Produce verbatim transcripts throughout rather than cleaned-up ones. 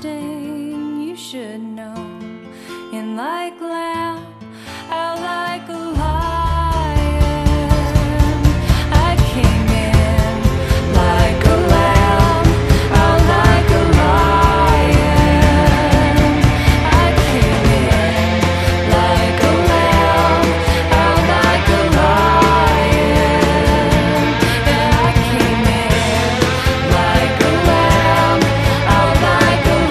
instinct, you should know. And like lamb, out like a lion, I came in like a lamb, out like a lion. I came in like a lamb, out like a lion. And I came in like a lamb, out like a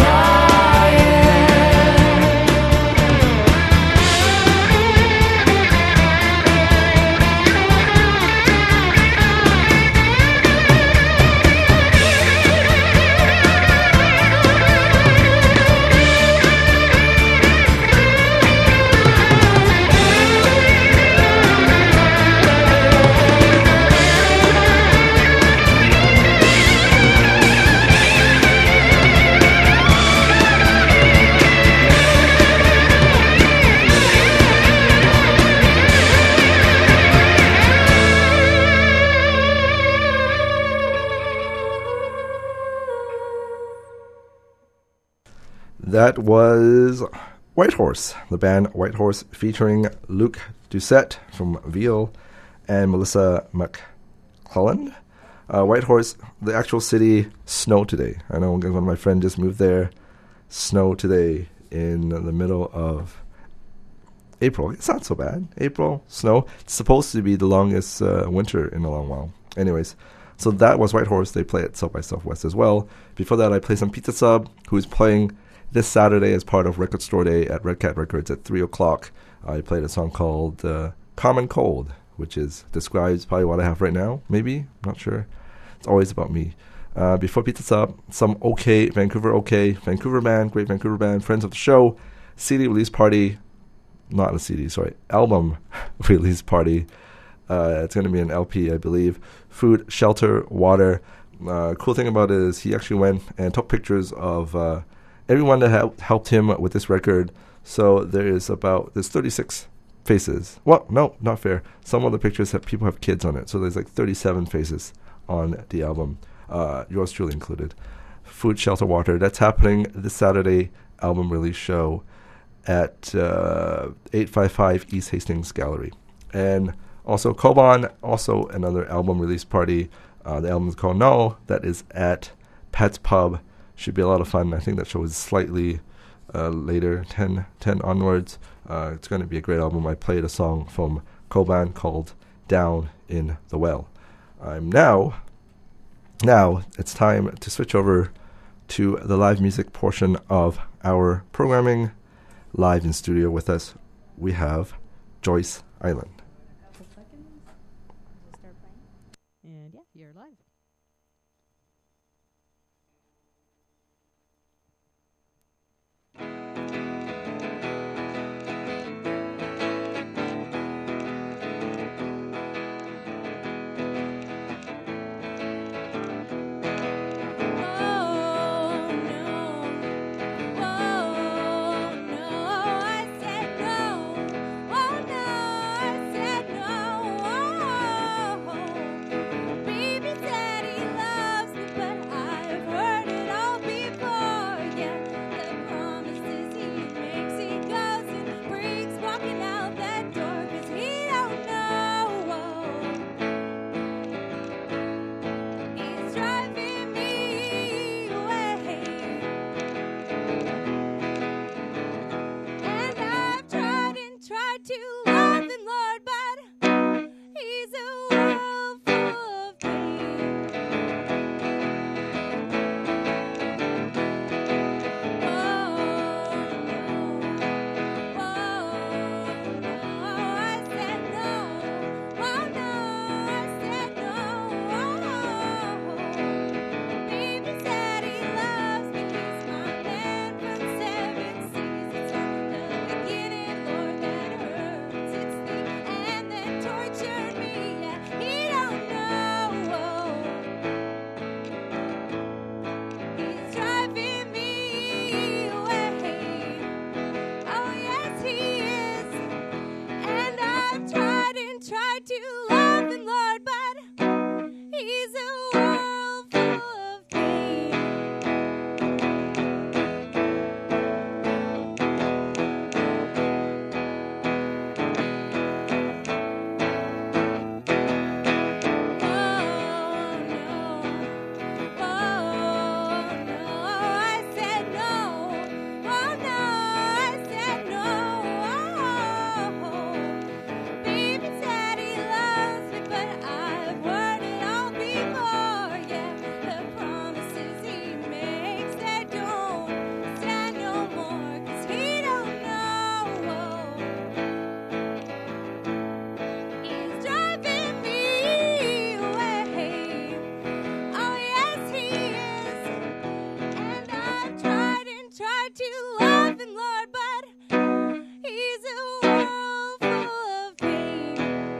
lion. That was Whitehorse, the band Whitehorse featuring Luke Doucette from Veal and Melissa McClellan. Uh, Whitehorse, the actual city, snow today. I know one of my friends just moved there. Snow today in the middle of April. It's not so bad. April, snow. It's supposed to be the longest uh, winter in a long while. Anyways, so that was Whitehorse. They play at South by Southwest as well. Before that, I played some Pizza Sub, who's playing this Saturday as part of Record Store Day at Red Cat Records at three o'clock. I played a song called uh, Common Cold, which is describes probably what I have right now, maybe. Not sure. It's always about me. Uh, before Pizza Sub, some OK, Vancouver OK, Vancouver band, great Vancouver band, friends of the show, C D release party, not a C D, sorry, album release party. Uh, it's going to be an L P, I believe. Food, shelter, water. Uh, cool thing about it is he actually went and took pictures of uh, everyone that helped helped him with this record. So there is about, there's thirty-six faces. Well, no, not fair. Some of the pictures have people have kids on it. So there's like thirty-seven faces on the album, uh, yours truly included. Food, shelter, water. That's happening this Saturday album release show at uh, eight fifty-five East Hastings Gallery. And also Koban, also another album release party. Uh, the album is called No. That is at Pat's Pub. Should be a lot of fun. I think that show is slightly uh, later, ten, ten onwards. Uh, it's going to be a great album. I played a song from Koban called Down in the Well. I'm now, now it's time to switch over to the live music portion of our programming. Live in studio with us, we have Joyce Island. A couple seconds. We'll start playing. And yeah, you're live. I said no. Oh no, I said to love him, Lord, but he's a world full of pain.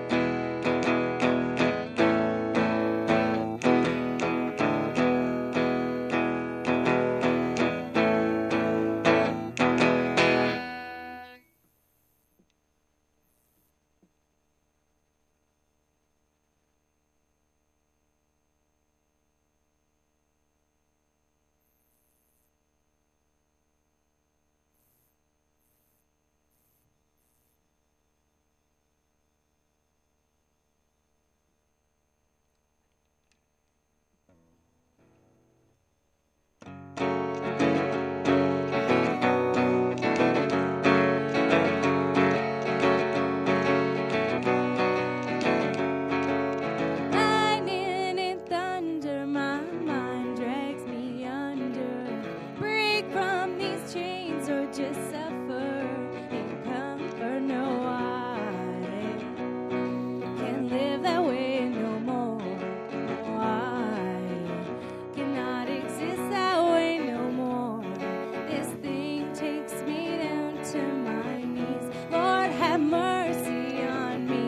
Lightning and thunder, my mind drags me under. Break from these chains or just suffer in comfort. No, I can't live that way no more. No, I cannot exist that way no more. This thing takes me down to my knees. Lord, have mercy on me.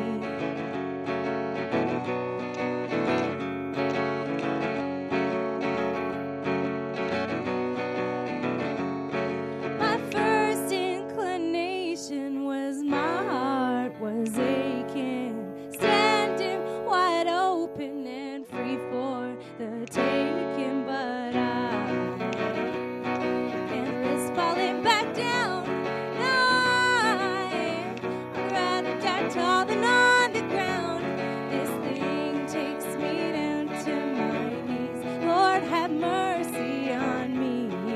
My first inclination was my heart was aching, standing wide open and free for the taking, but I can't risk falling back down. No, I- I'd rather die tall than on the ground. This thing takes me down to my knees. Lord, have mercy on me.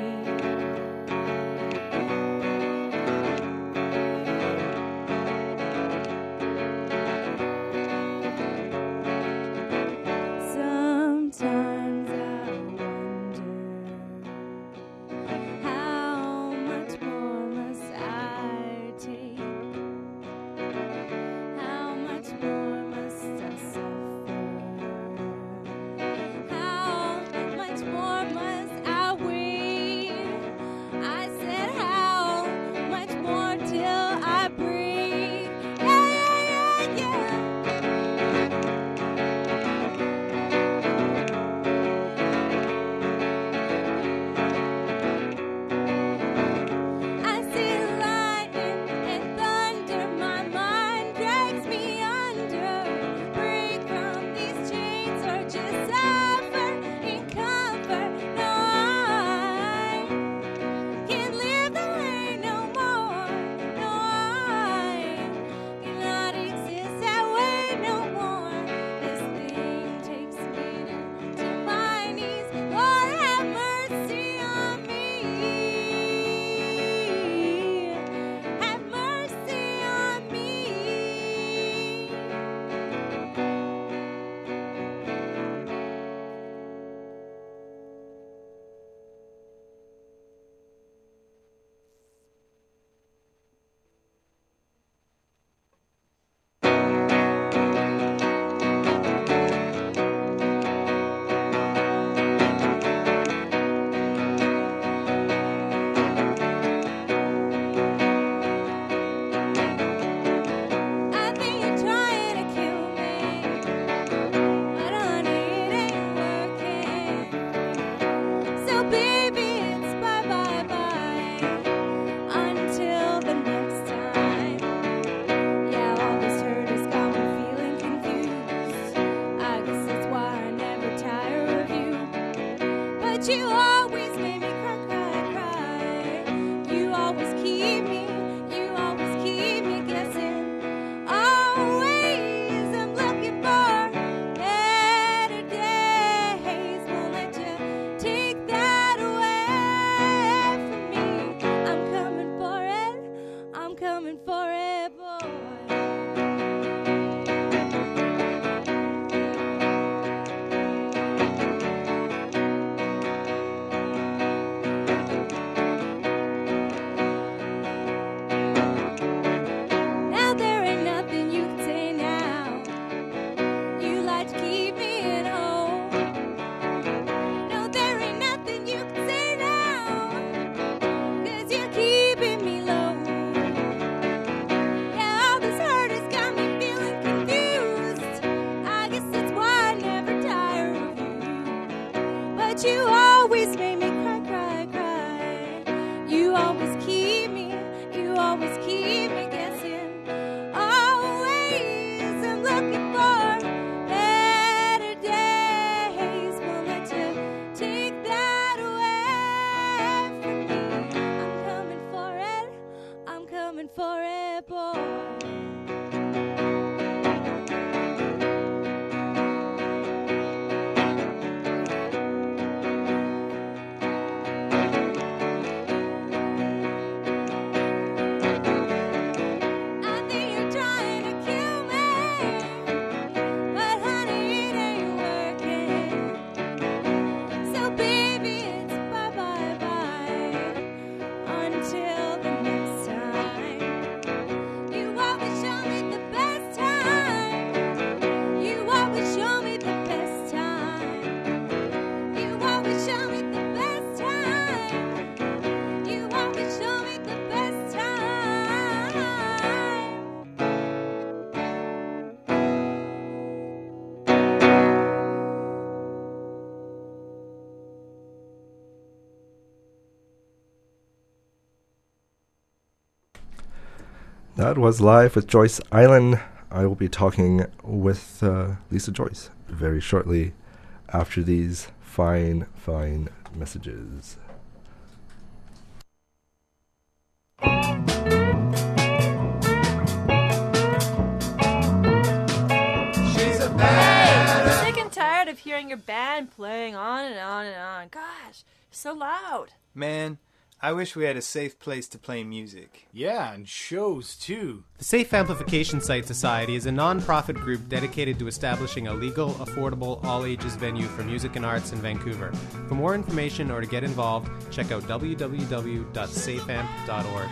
Sometimes I wonder, how much more must I take? How much more must I suffer? How much more must I wait? I said, how much more till I break? Yeah, yeah, yeah, yeah. I see lightning and thunder, my mind drags me under. Break from these chains or just suffer in comfort. No, I can't live that way no more. No, I cannot exist that way no more. This thing takes me down to my knees. Lord, have mercy on me. Have mercy on me. I think you're trying to kill me, but honey, it ain't working. So baby, it's bye bye bye until the next time. Yeah, all this hurt has got me feeling confused. I guess that's why I never tire of you. But you always make me cry, cry, cry. You always keep me, you always keep me guessing. Always I'm looking for better days. Won't let you take that away from me. I'm coming for it, I'm coming for it, boy. always made me cry, cry, cry. You always keep me, you always keep me guessing. Always I'm looking for better days. Won't let you take that away from me. I'm coming for it, I'm coming for it, boy. That was Live with Joyce Island. I will be talking with uh, Lisa Joyce very shortly after these fine, fine messages. She's a bad. I'm sick and tired of hearing your band playing on and on and on. Gosh, so loud. Man, I wish we had a safe place to play music. Yeah, and shows too. The Safe Amplification Site Society is a non-profit group dedicated to establishing a legal, affordable, all-ages venue for music and arts in Vancouver. For more information or to get involved, check out w w w dot safe amp dot org.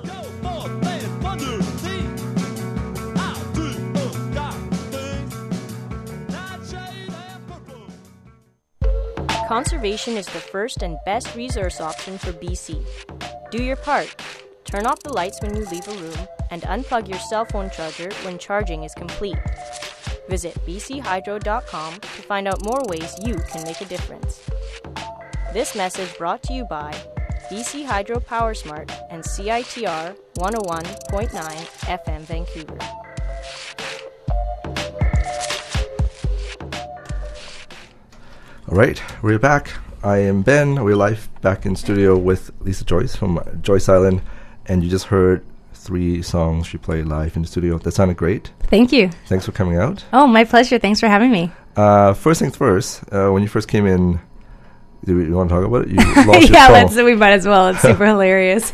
Conservation is the first and best resource option for B C. Do your part. Turn off the lights when you leave a room and unplug your cell phone charger when charging is complete. Visit b c hydro dot com to find out more ways you can make a difference. This message brought to you by B C Hydro PowerSmart and C I T R one oh one point nine F M Vancouver. All right, we're back. I am Ben. We're live back in studio with Lisa Joyce from Joyce Island, and you just heard three songs she played live in the studio. That sounded great. Thank you. Thanks for coming out. Oh, my pleasure. Thanks for having me. Uh, first things first, uh, when you first came in, do you want to talk about it? You lost your yeah, phone. let's, we might as well. It's super hilarious.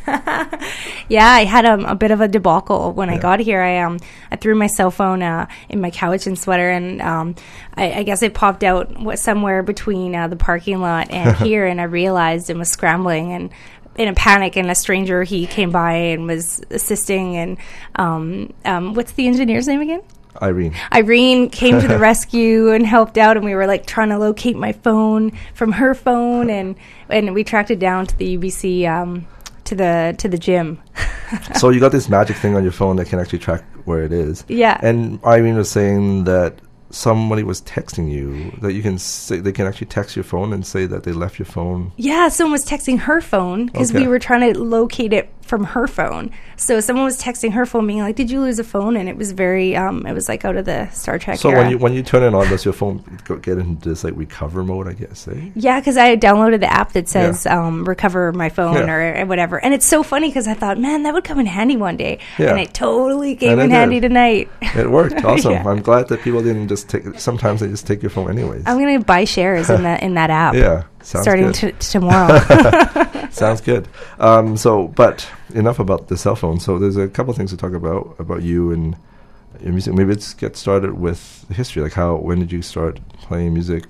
Yeah, I had um, a bit of a debacle when yeah. I got here. I um I threw my cell phone uh, in my couch and sweater, and um I, I guess it popped out what, somewhere between uh, the parking lot and here, and I realized and was scrambling and in a panic, and a stranger, he came by and was assisting, and um um what's the engineer's name again? Irene. Irene came to the rescue and helped out, and we were like trying to locate my phone from her phone, and and we tracked it down to the U B C um, to the to the gym. So you got this magic thing on your phone that can actually track where it is. Yeah. And Irene was saying that somebody was texting you, that you can say they can actually text your phone and say that they left your phone. Yeah, someone was texting her phone because Okay. we were trying to locate it from her phone. So someone was texting her phone, being like, "Did you lose a phone?" And it was very, um, it was like out of the Star Trek So era. when you when you turn it on, does your phone go, get into this like recover mode? I guess. Eh? Yeah, because I downloaded the app that says yeah. um, recover my phone yeah. or, or whatever. And it's so funny because I thought, man, that would come in handy one day. Yeah. And it totally came and in handy did. tonight. It worked. Awesome. yeah. I'm glad that people didn't just take it. Sometimes they just take your phone anyways. I'm going to buy shares in that in that app. Yeah. Sounds starting good. T- tomorrow. Sounds good. Um, so, but enough about the cell phone. So there's a couple things to talk about, about you and your music. Maybe let's get started with history. Like how, when did you start playing music?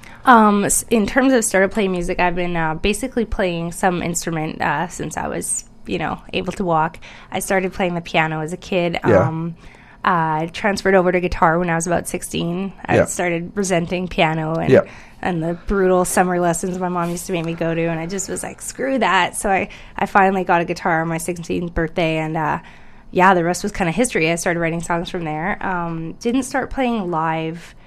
Um, in terms of started playing music, I've been uh, basically playing some instrument uh, since I was, you know, able to walk. I started playing the piano as a kid. Yeah. Um, I uh, transferred over to guitar when I was about sixteen. I yeah. started resenting piano and yeah. and the brutal summer lessons my mom used to make me go to, and I just was like, screw that. So I, I finally got a guitar on my sixteenth birthday, and uh, yeah, the rest was kind of history. I started writing songs from there. Um, didn't start playing live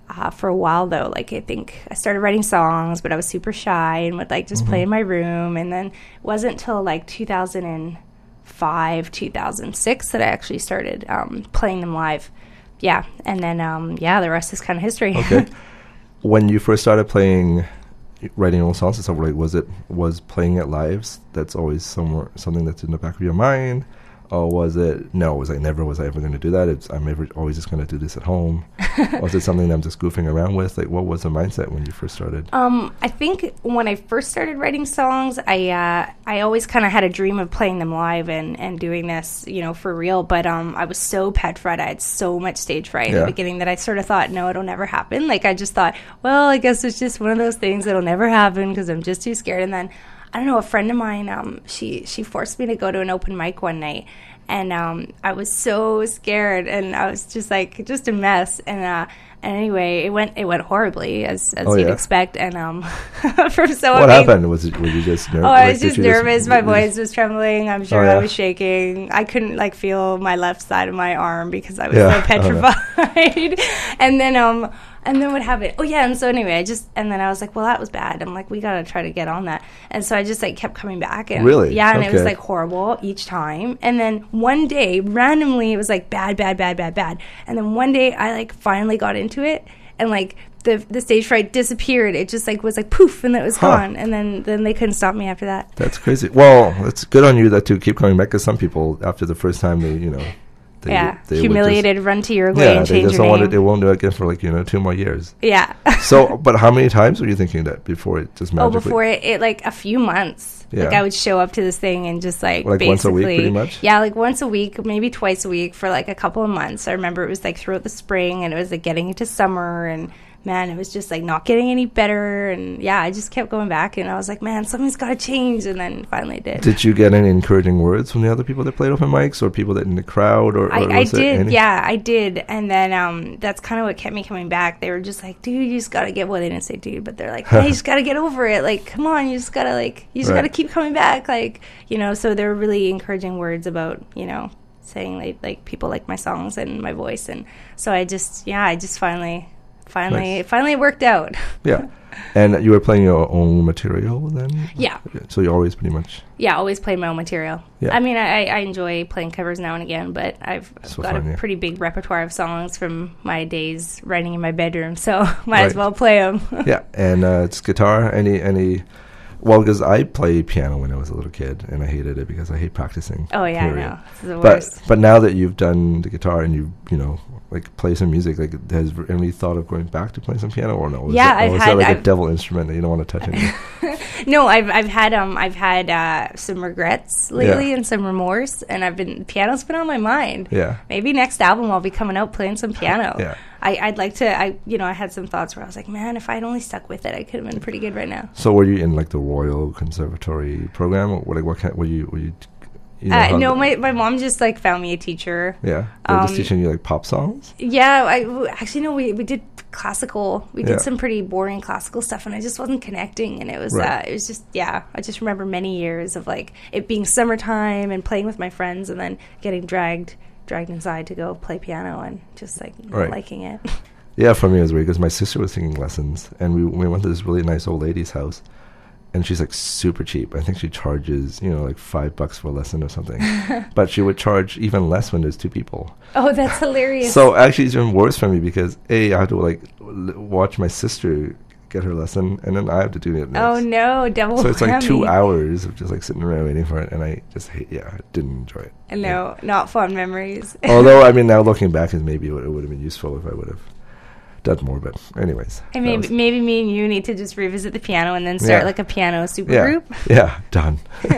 uh, for a while though. Like I think I started writing songs, but I was super shy and would like just play in my room. And then it wasn't till like two thousand five, two thousand six that I actually started um, playing them live. Yeah, and then um, yeah, the rest is kind of history. Okay. When you first started playing, writing your own songs and stuff, like was it was playing it live? That's always somewhere something that's in the back of your mind. Or was it, no, it was like, never was I ever going to do that. It's, I'm ever, always just going to do this at home. Was it something that I'm just goofing around with? Like, what was the mindset when you first started? Um, I think when I first started writing songs, I uh, I always kind of had a dream of playing them live and, and doing this, you know, for real. But um, I was so petrified. I had so much stage fright Yeah. in the beginning that I sort of thought, no, it'll never happen. Like, I just thought, well, I guess it's just one of those things that'll never happen because I'm just too scared. And then, I don't know, a friend of mine, um, she, she forced me to go to an open mic one night. And um, I was so scared, and I was just like, just a mess. And uh, and anyway, it went it went horribly, as as Oh, you'd yeah. expect. And um, from so What amazing- happened? Was it, were you just nervous? Oh, I was just nervous. My voice was trembling. I'm sure Oh, yeah. I was shaking. I couldn't like feel my left side of my arm because I was Yeah. so Oh, yeah. petrified. and then um, and then what happened? Oh yeah, and so anyway, I just and then I was like, well, that was bad. I'm like, we gotta try to get on that. And so I just like kept coming back. And Really? Yeah, and it was Okay. like horrible each time. And then one day, randomly, it was like bad, bad, bad, bad, bad. And then one day, I like finally got into it, and like the the stage fright disappeared. It just like was like poof, and then it was Huh. gone. And then then they couldn't stop me after that. That's crazy. Well, it's good on you that to keep coming back, because some people, after the first time, they, you know, they, yeah, they would humiliated, run to Uruguay Just, yeah, and they change just your don't want name. it. They won't do it again for like, you know, two more years. Yeah. So, but how many times were you thinking that before it just Oh, magically? before it, it, like a few months. Yeah. Like I would show up to this thing and just like, Like basically, once a week, pretty much? Yeah, like once a week, maybe twice a week for like a couple of months. I remember it was like throughout the spring, and it was like getting into summer, and man, it was just like not getting any better. And yeah, I just kept going back, and I was like, man, something's got to change. And then finally it did. Did you get any encouraging words from the other people that played open mics, or people that in the crowd, or, or I, I was there did, any? yeah, I did, and then um, that's kind of what kept me coming back. They were just like, "Dude, you just gotta get." Well, they didn't say "dude," but they're like, "Hey, you just gotta get over it. Like, come on, you just gotta like, you just Right. gotta keep coming back." Like, you know, so they were really encouraging words about, you know, saying like, like people like my songs and my voice, and so I just, yeah, I just finally, finally, Nice. finally it worked out. Yeah. And you were playing your own material then? Yeah. So you always pretty much. Yeah, always play my own material. Yeah. I mean, I, I enjoy playing covers now and again, but I've, I've So got fun, a yeah. pretty big repertoire of songs from my days writing in my bedroom, so might as Right. well play them. Yeah. And uh, it's guitar. Any any. Well, because I played piano when I was a little kid, and I hated it because I hate practicing. Oh yeah, period. I know. It's the But worst. but now that you've done the guitar and you you know like play some music, like has any thought of going back to playing some piano or no? Is Yeah, that, I've or is had- that like a I've- devil instrument that you don't want to touch anymore? No, I've I've had um I've had uh, some regrets lately Yeah. and some remorse, and I've been piano's been on my mind. Yeah. Maybe next album I'll be coming out playing some piano. Yeah. I, I'd like to. I you know I had some thoughts where I was like, man, if I'd only stuck with it, I could have been pretty good right now. So were you in like the Royal Conservatory program, or what? Like what kind? Were you? Were you? you know Uh, how no, the- my my mom just like found me a teacher. Yeah, they were just um, teaching you like pop songs. Yeah, I w- actually no. We we did classical. We Yeah. did some pretty boring classical stuff, and I just wasn't connecting. And it was Right. uh, it was just yeah. I just remember many years of like it being summertime and playing with my friends, and then getting dragged dragged inside to go play piano and just like not Right. liking it. Yeah, for me it was weird because my sister was taking lessons, and we we went to this really nice old lady's house, and she's like super cheap. I think she charges you know like five bucks for a lesson or something, but she would charge even less when there's two people. Oh, that's hilarious. So actually, it's even worse for me because a I have to like l- watch my sister get her lesson, and then I have to do it next. oh no, double. So it's like two whammy. hours of just like sitting around waiting for it, and I just hate. Yeah, I didn't enjoy it. No, not fun memories. Although I mean, now looking back, is maybe it would, it would have been useful if I would have done more. But anyways, And that maybe was- maybe me and you need to just revisit the piano and then start Yeah. like a piano super yeah, group. yeah, done.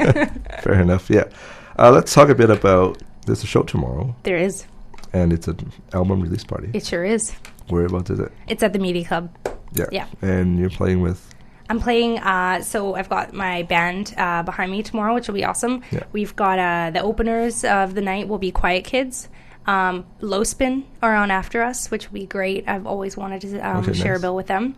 Fair enough. Yeah, uh, let's talk a bit about. There's a show tomorrow, There is. and it's an album release party. It sure is. Whereabouts is it? It's at the Media Club. Yeah, Yeah. And you're playing with. I'm playing, uh, so I've got my band uh, behind me tomorrow, which will be awesome. Yeah. We've got uh, the openers of the night will be Quiet Kids. Um, Low Spin are on after us, which will be great. I've always wanted to um, Okay, share nice. a bill with them.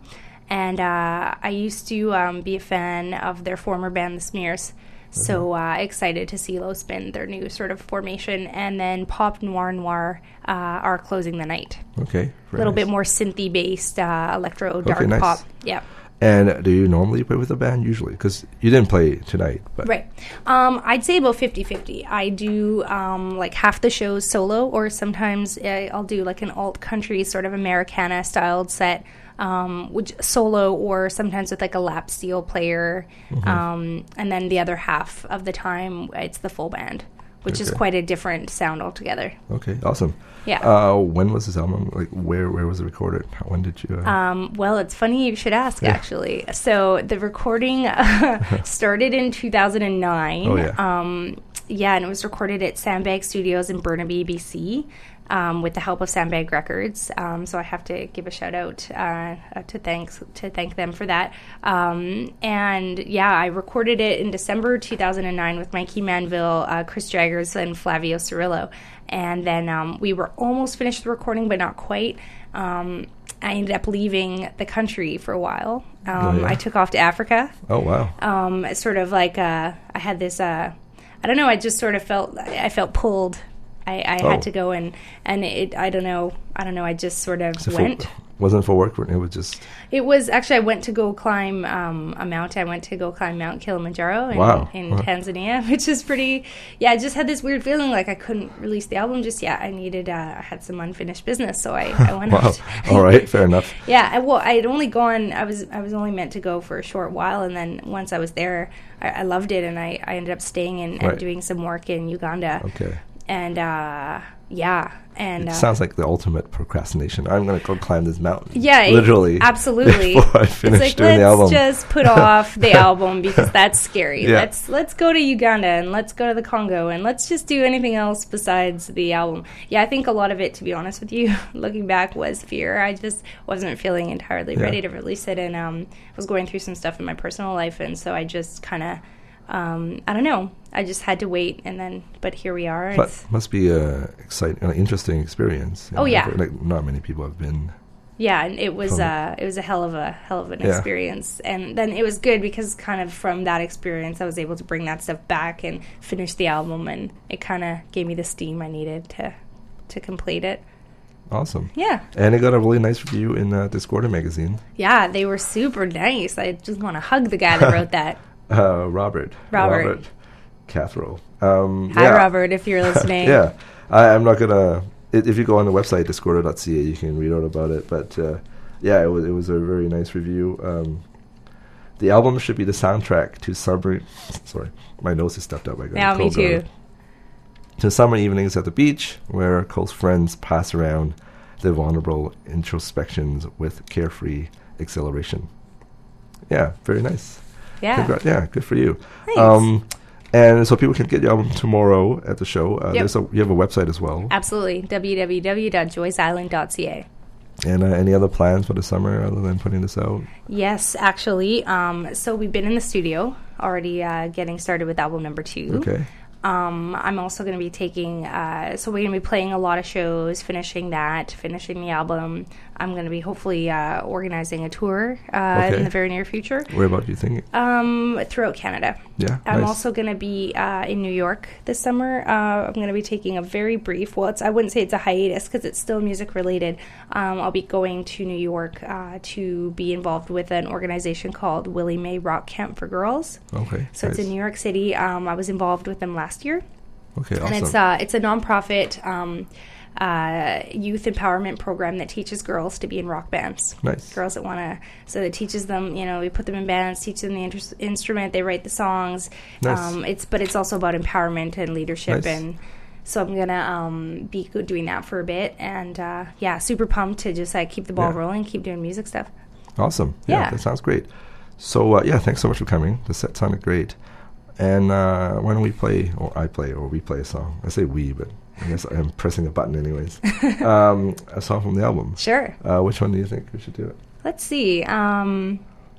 and uh, I used to um, be a fan of their former band, The Smears. So uh, excited to see Low Spin, their new sort of formation, and then Pop Noir Noir uh, are closing the night. Okay. A little bit more synthy based, uh, electro, dark Okay, nice. pop. Yeah. And do you normally play with a band usually? Because you didn't play tonight. But Right. Um, I'd say about fifty-fifty. I do um, like half the shows solo, or sometimes uh, I'll do like an alt country sort of Americana styled set, um, which solo, or sometimes with like a lap steel player. Mm-hmm. Um, and then the other half of the time, it's the full band, which is Okay. quite a different sound altogether. Okay, awesome. Yeah. Uh, when was this album? Like, where where was it recorded? When did you? Uh, Um, well, it's funny you should ask, Yeah. actually. So the recording uh, started in two thousand nine. Oh, yeah. Um, yeah, and it was recorded at Sandbag Studios in Burnaby, B C, um, with the help of Sandbag Records. Um, so I have to give a shout out uh, uh, to thanks to thank them for that. Um, and yeah, I recorded it in December two thousand nine with Mikey Manville, uh, Chris Jaggers, and Flavio Cirillo. And then um, we were almost finished the recording, but not quite. Um, I ended up leaving the country for a while. Um, Oh, yeah. I took off to Africa. oh wow. Um, it's sort of like uh, I had this. Uh, I don't know. I just sort of felt. I felt pulled. I, I Oh. had to go and and it. I don't know. I don't know. I just sort of So for- went. wasn't for work. It was just. It was actually I went to go climb um, a mountain. I went to go climb Mount Kilimanjaro in, Wow. in Wow. Tanzania, which is pretty. Yeah, I just had this weird feeling like I couldn't release the album just yet. I needed. Uh, I had some unfinished business, so I, I went Wow. out. All right. Fair enough. Yeah, I, well, I had only gone. I was I was only meant to go for a short while, and then once I was there, I, I loved it, and I, I ended up staying and, and Right. doing some work in Uganda. Okay. And uh, yeah, and It uh, sounds like the ultimate procrastination. I'm gonna go climb this mountain. yeah, it- literally. absolutely. Before I finish it's like, doing let's the album. just put off the album because that's scary. Yeah. Let's let's go to Uganda and let's go to the Congo and let's just do anything else besides the album. Yeah, I think a lot of it, to be honest with you, looking back, was fear. I just wasn't feeling entirely Yeah. ready to release it, and um, I was going through some stuff in my personal life, and so I just kind of, um, I don't know, I just had to wait, and then, but here we are. But It's, must be a exciting, an interesting experience. you Oh, know, yeah. for- Like not many people have been. yeah, and it was From- uh, it was a hell of a hell of an Yeah. experience, and then it was good because kind of from that experience, I was able to bring that stuff back and finish the album, and it kind of gave me the steam I needed to to complete it. Awesome. Yeah, And it got a really nice review in uh, Discorder magazine. yeah, they were super nice. I just want to hug the guy that wrote that. Uh, Robert. Robert. Cathro. Um, Hi, yeah. Robert, if you're listening. Yeah. I, I'm not gonna. i- If you go on the website discorder dot c a, you can read out about it. But uh, yeah, it was it was a very nice review. Um, the album should be the soundtrack to summer. Sorry, my nose is stuffed up. I got a Yeah, me cold too. earlier. To summer evenings at the beach, where close friends pass around their vulnerable introspections with carefree exhilaration. Yeah, very nice. Yeah. Congra- yeah, good for you. Thanks. Um, and so people can get your album tomorrow at the show. Uh, Yep. there's a, you have a website as well. Absolutely. w w w dot joyce island dot c a. And uh, any other plans for the summer other than putting this out? Yes, actually. Um, so we've been in the studio already uh, getting started with album number two. Okay. Um, I'm also going to be taking, uh, so we're going to be playing a lot of shows, finishing that, finishing the album. I'm going to be hopefully uh, organizing a tour uh, Okay. in the very near future Where about do you think? um, throughout Canada. Yeah, I'm nice. also going to be uh, in New York this summer. Uh, I'm going to be taking a very brief, well, it's, I wouldn't say it's a hiatus because it's still music related. Um, I'll be going to New York uh, to be involved with an organization called Willie Mae Rock Camp for Girls. Okay. So it's nice. in New York City. Um, I was involved with them last year. Okay, awesome. And it's uh, it's a nonprofit um, uh, youth empowerment program that teaches girls to be in rock bands. Nice. Girls that want to, so it teaches them. You know, we put them in bands, teach them the inter- instrument, they write the songs. Nice. Um, it's but it's also about empowerment and leadership, Nice. and so I'm gonna um, be go- doing that for a bit. And uh, yeah, super pumped to just like keep the ball Yeah. rolling, keep doing music stuff. Awesome. Yeah, Yeah. that sounds great. So uh, yeah, thanks so much for coming. The set sounded great. And uh, why don't we play, or I play, or we play a song? I say we, but I guess I'm pressing a button anyways. um, a song from the album. Sure. Uh, which one do you think we should do it? Let's see. Um,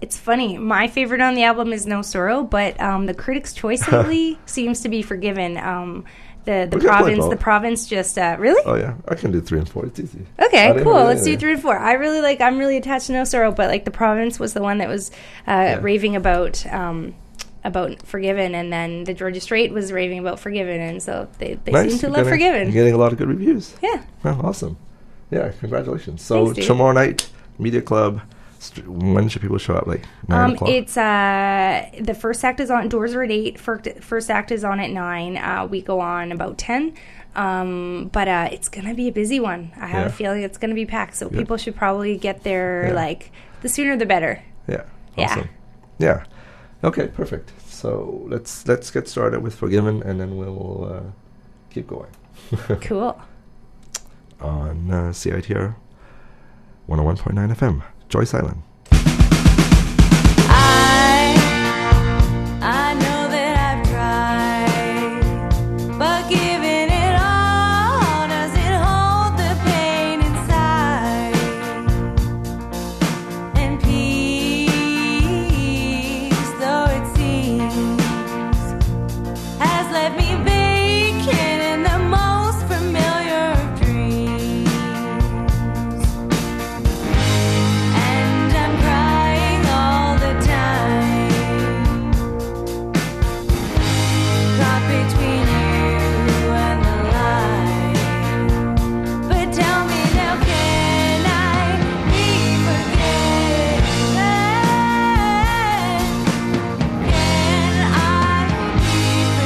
it's funny. My favorite on the album is No Sorrow, but um, the Critics' Choice lately seems to be Forgiven. Um, the the We can play province, both. the province just uh, really. Oh yeah, I can do three and four. It's easy. Okay, I didn't cool. know Let's do anything. three and four. I really like. I'm really attached to No Sorrow, but like the province was the one that was uh, raving about um, about Forgiven, and then the Georgia Strait was raving about Forgiven, and so they, they Nice. seem to You're love getting, Forgiven. You're getting a lot of good reviews. Yeah. Well, awesome. Yeah, congratulations. So Thanks, dude. tomorrow night, Media Club. St- when should people show up? Like nine Um, o'clock. it's uh, the first act is on. Doors are at eight. First, first act is on at nine. Uh, we go on about ten. Um, but uh, it's gonna be a busy one. I have Yeah. a feeling it's gonna be packed. So Yeah. people should probably get there Yeah. like the sooner the better. Yeah. Yeah. Awesome. Yeah. Okay. Perfect. So let's let's get started with Forgiven, and then we'll uh, keep going. Cool. On uh, C I T R one oh one point nine F M, Joyce Island. I I know that I've tried, but giving it all doesn't hold the pain inside. And peace, though it seems, has left me vacant in the most familiar of dreams. And I'm crying all the time, caught between you and the light. But tell me now, can I be forgiven? Can I be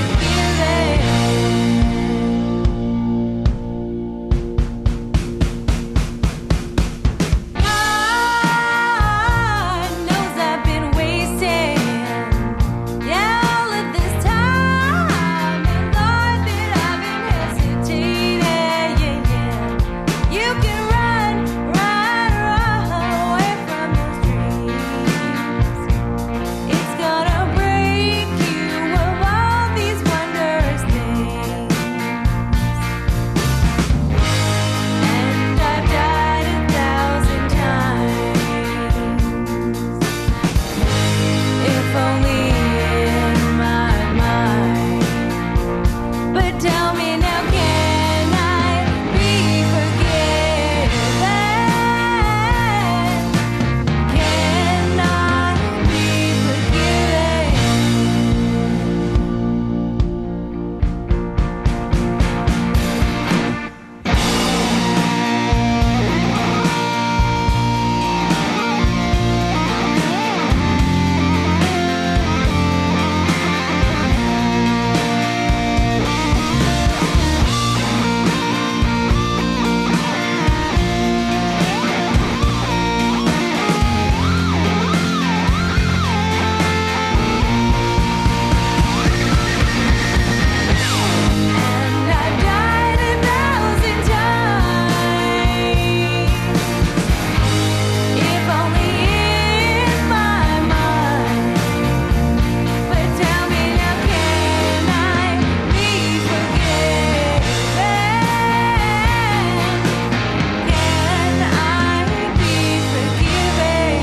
forgiven? God knows I've been wasting, yeah, all of this time, and Lord, that I've been hesitating, yeah, yeah. You can run, run, run away from those dreams. It's gonna break you of all these wondrous things. And I've died a thousand times, if only in my mind. But tell me now, can I be forgiven? Can I be And I've died a thousand times, if only in my mind. But tell me now, can I be forgiven? Can I be forgiven?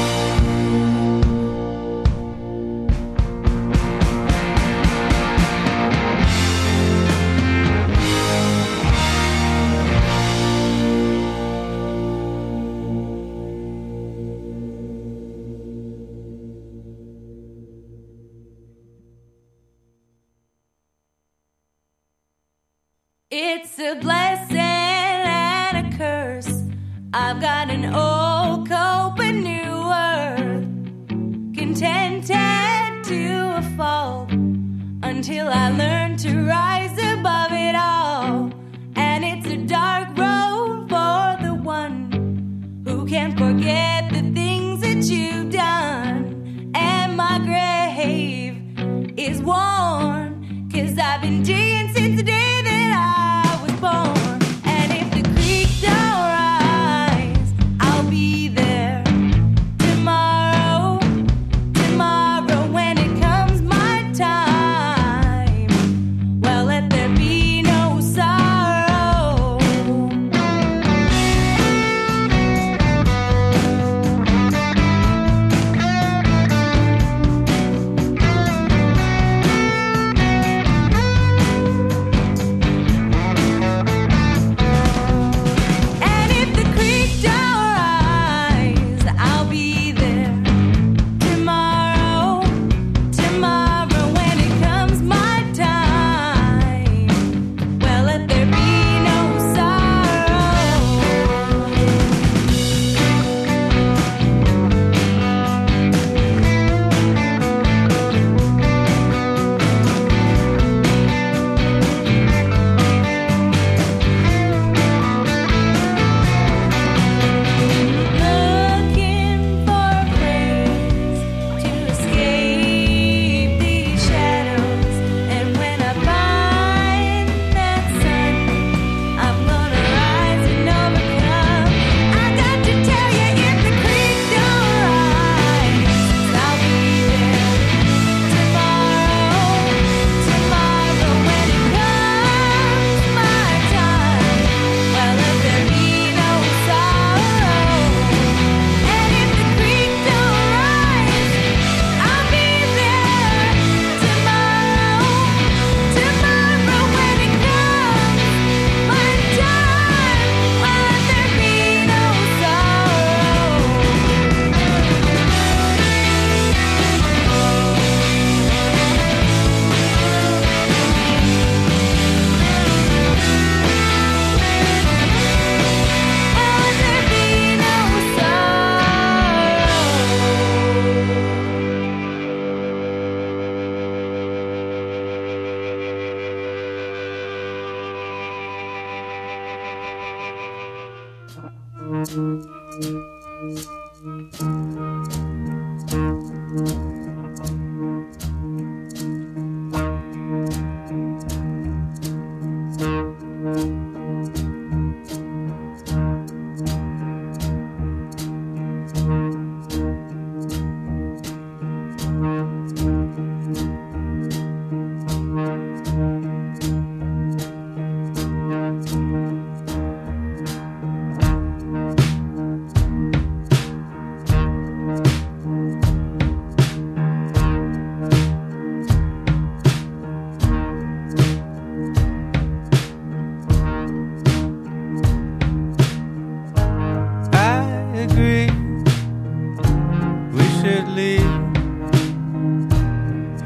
It's a blessing and a curse. I've got an old coat but new earth, contented to a fault, until I learn to rise above it all. And it's a dark road for the one who can't forget the things that you've done. And my grave is worn, 'cause I've been digging since the day that I was born. And if the creek don't rise, I'll be there tomorrow, tomorrow when it comes my time. Well, let there be no sorrow.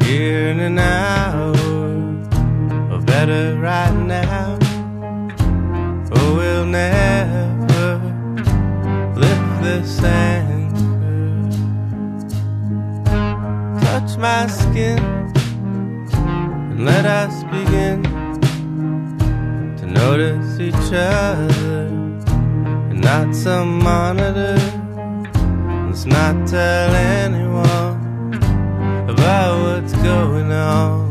here and an hour, or better right now. Oh, we'll never lift this anchor. Touch my skin and let us begin to notice each other, and not some monitor. Let's not tell anyone about what's going on.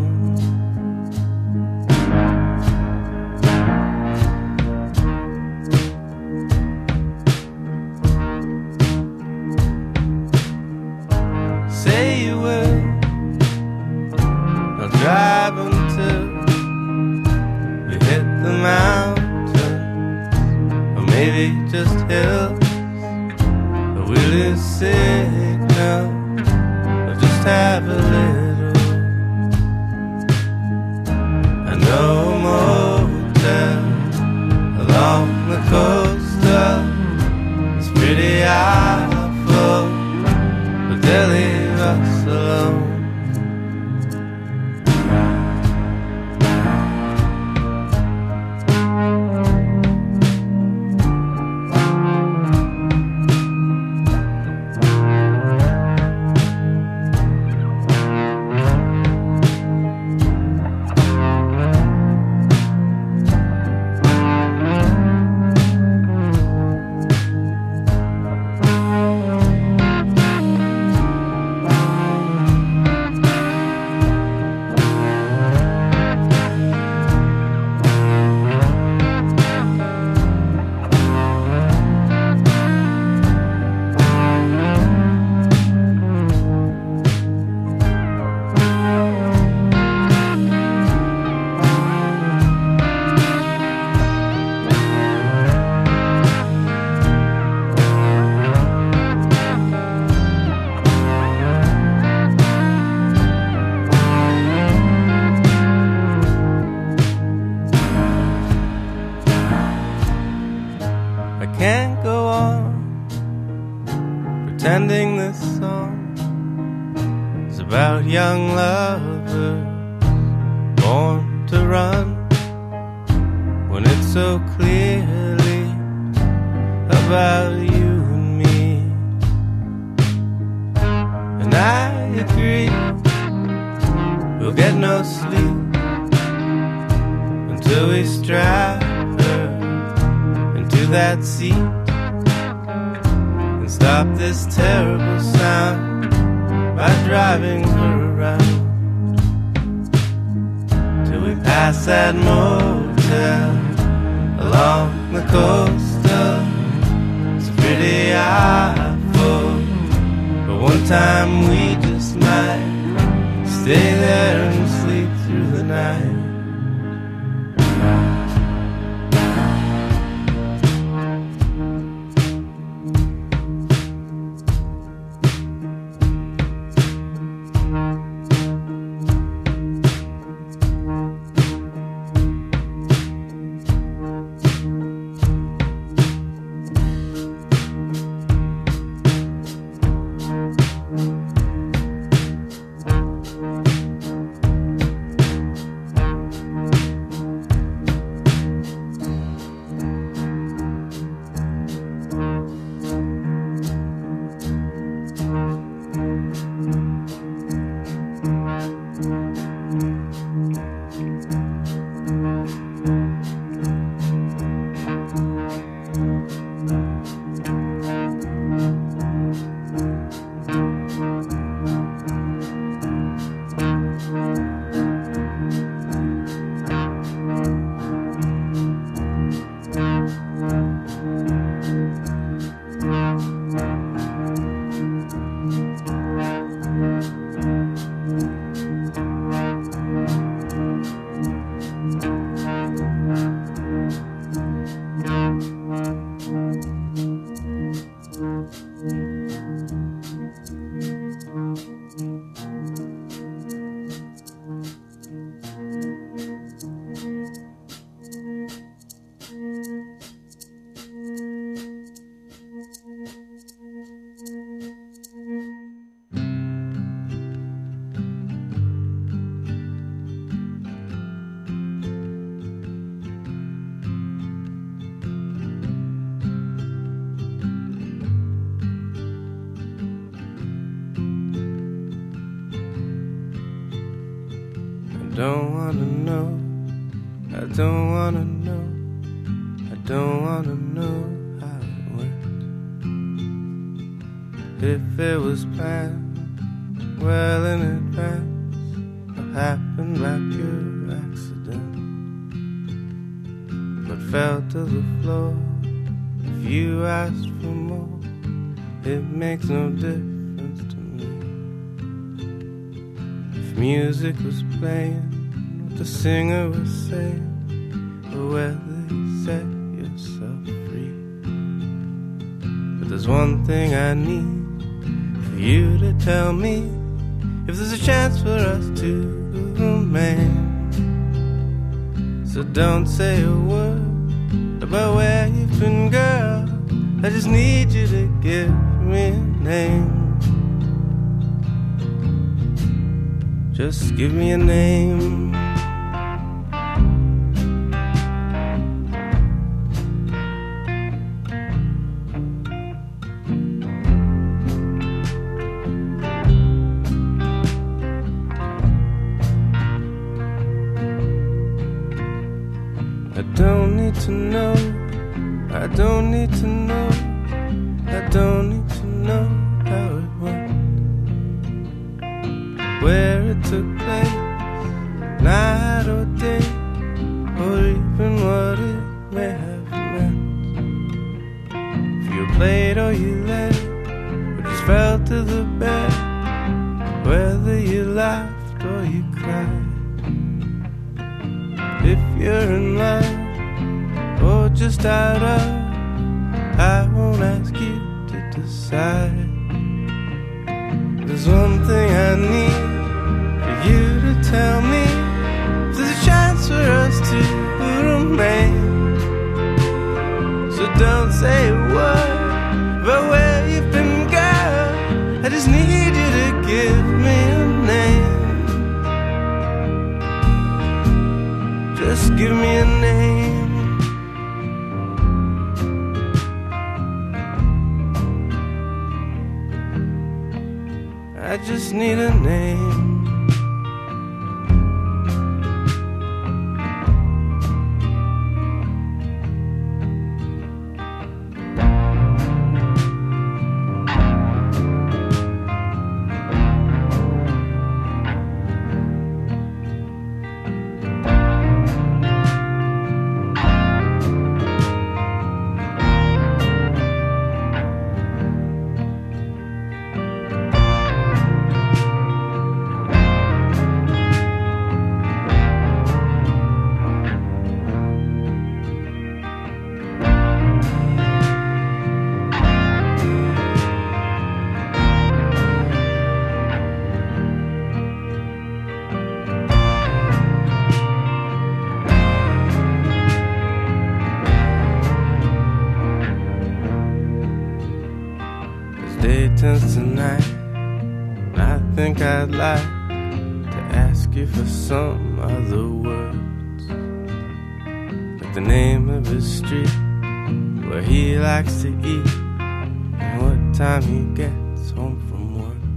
Say you will, I'll drive until we hit the mountains, or maybe just hills, or we'll lose signal, or just have a little. I know a motel along the coast of it's pretty awful, but they'll leave us alone. Pretending this song is about young lovers born to run, when it's so clearly about you and me. And I agree, we'll get no sleep until we strap her into that seat. Stop this terrible sound by driving her around till we pass that motel along the coast of it's pretty awful, but one time we just might stay there and sleep through the night. don't wanna know, I don't wanna know, I don't wanna know how it went. If it was planned well in advance, what happened by pure accident, but fell to the floor. If you asked for more, it makes no difference to me. If music was playing, what the singer was saying, or whether you set yourself free. But there's one thing I need for you to tell me, if there's a chance for us to remain. So don't say a word about where you've been, girl. I just need you to give me a name. Just give me a name. I don't need to know, I don't need to know, I don't need to know how it went, where it took place, night or day, or even what it may have meant. If you played or you let it, or just fell to the bed, whether you laughed or you cried. If you're in love, or just out of, I won't ask you to decide. There's one thing I need for you to tell me, if there's a chance for us to remain. So don't say a word about where you've been, girl. I just need you to give me a name. Just give me a name. I just need a name. Day turns to night, and I think I'd like to ask you for some other words, like the name of his street, where he likes to eat, and what time he gets home from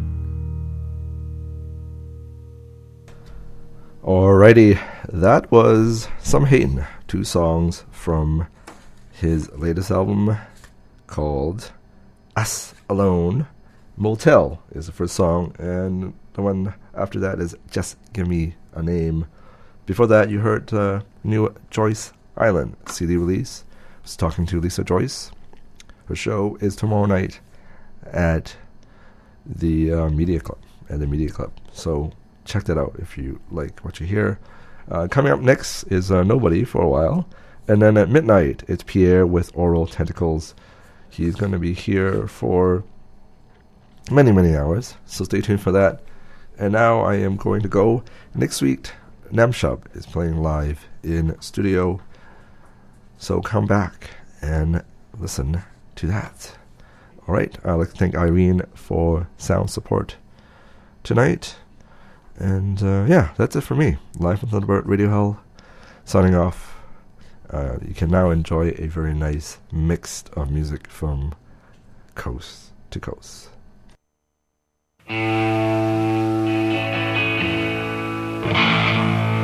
work. Alrighty, that was Some Hatin', two songs from his latest album called Us Alone. Motel is the first song, and the one after that is Just Give Me a Name. Before that, you heard uh, new Joyce Island C D release. I was talking to Lisa Joyce. Her show is tomorrow night at the uh, Media Club, at the Media Club. So check that out if you like what you hear. Uh, coming up next is uh, Nobody for a while, and then at midnight it's Pierre with Oral Tentacles. He's going to be here for many, many hours, so stay tuned for that. And now I am going to go. Next week, Namshub is playing live in studio, so come back and listen to that. All right, I'd like to thank Irene for sound support tonight. And uh, yeah, that's it for me. Live from Thunderbird Radio Hell, signing off. Uh, you can now enjoy a very nice mix of music from coast to coast. Thank you.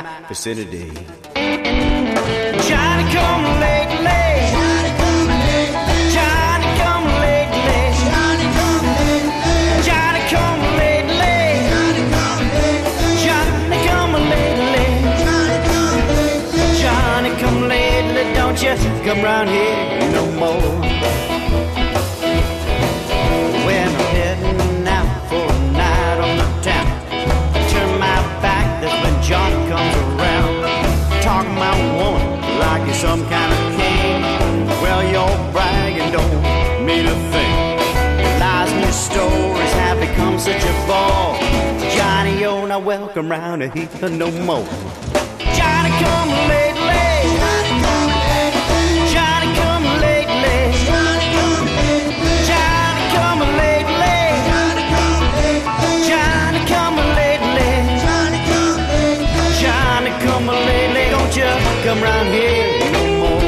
vicinity. Johnny come lately. Johnny come lately. Johnny come lately. Johnny come lately. Johnny come lately. Johnny come lately. Johnny come lately. Don't you come round here no more. When I'm heading out for a night on the town, I turn my back, that's when Johnny comes around. Talking about woman like you're some kind of king. Well, your bragging don't mean a thing. Lies and your stories have become such a bore. Johnny, you're not welcome round here no more. Johnny come lately. Johnny come lately. Johnny come lately. Johnny come lately. Johnny come lately. Johnny come lately. Johnny come lately. Johnny come lately. Don't you come round here no more.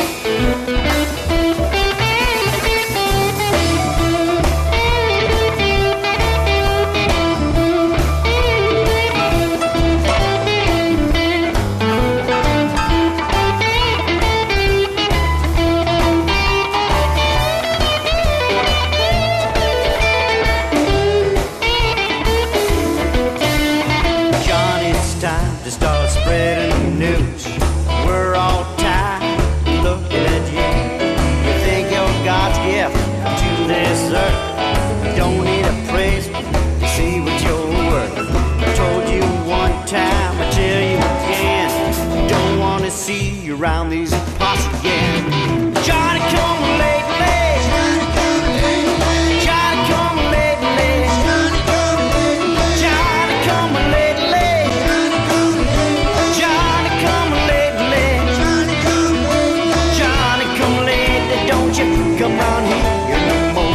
Don't need a praise to see what you're worth. I told you one time, I tell you again, don't want to see you around these parts again. Johnny come lately. Johnny come lately. Johnny come lately. Johnny come lately. Johnny come lately. Johnny come lately. Johnny come lately. Johnny come lately. Don't you come round here no more.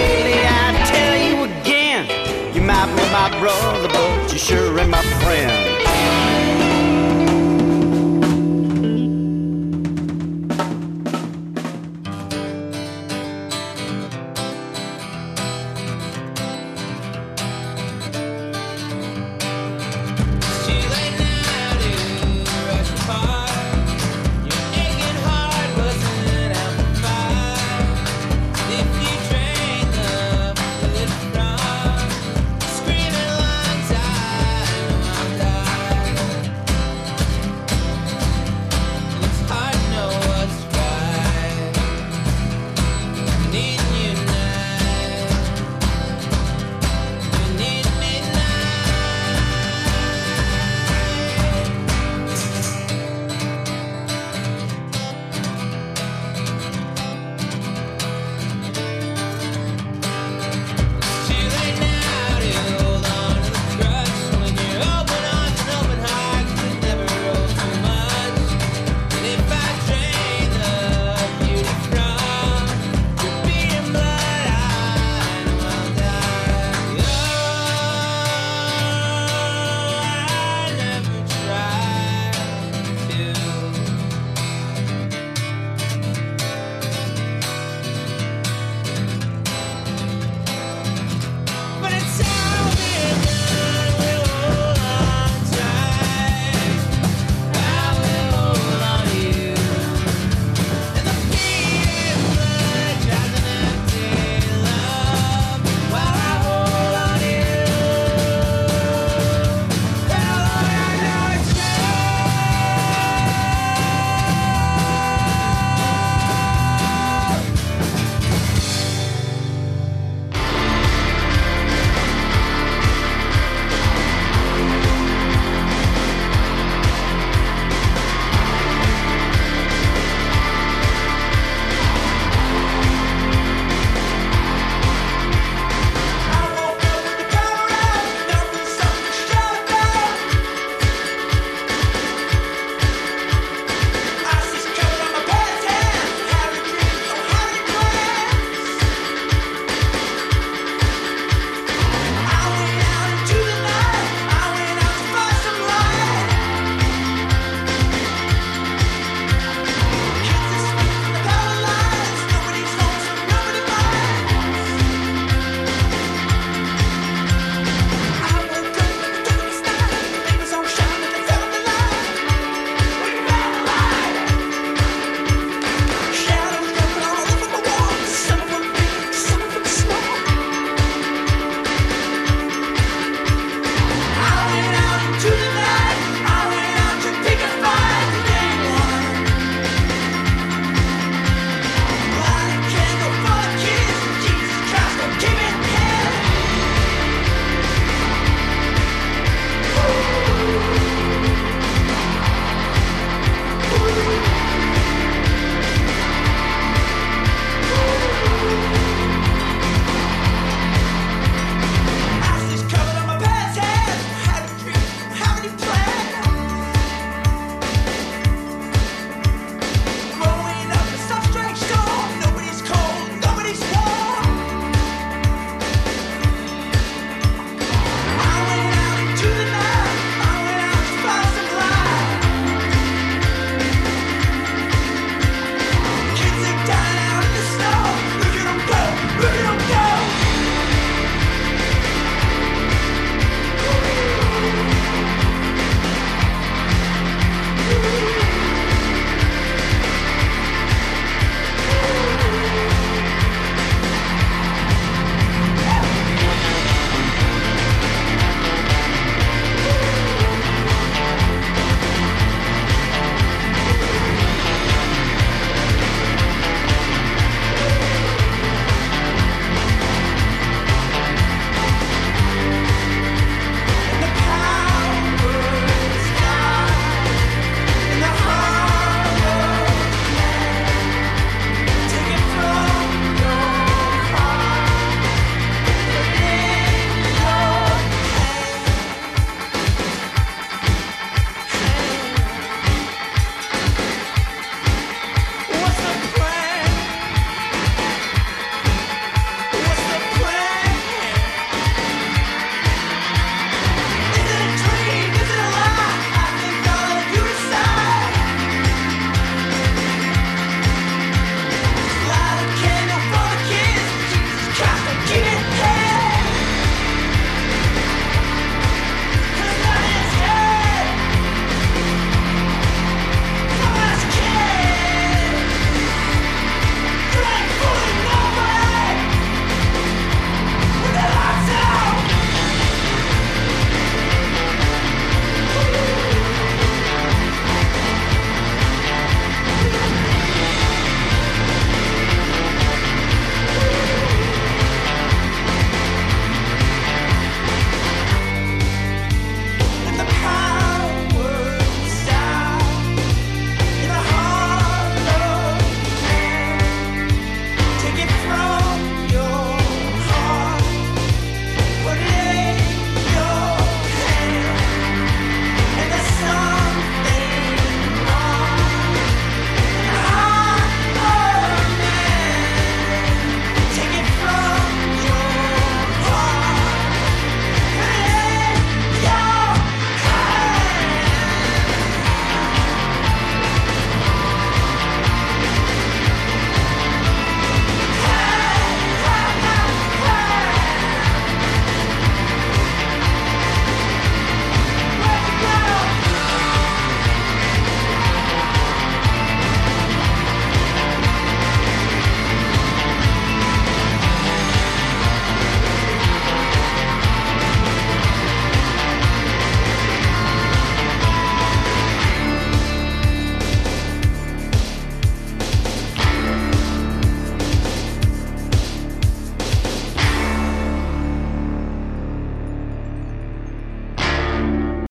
My brother, but you sure ain't my friend.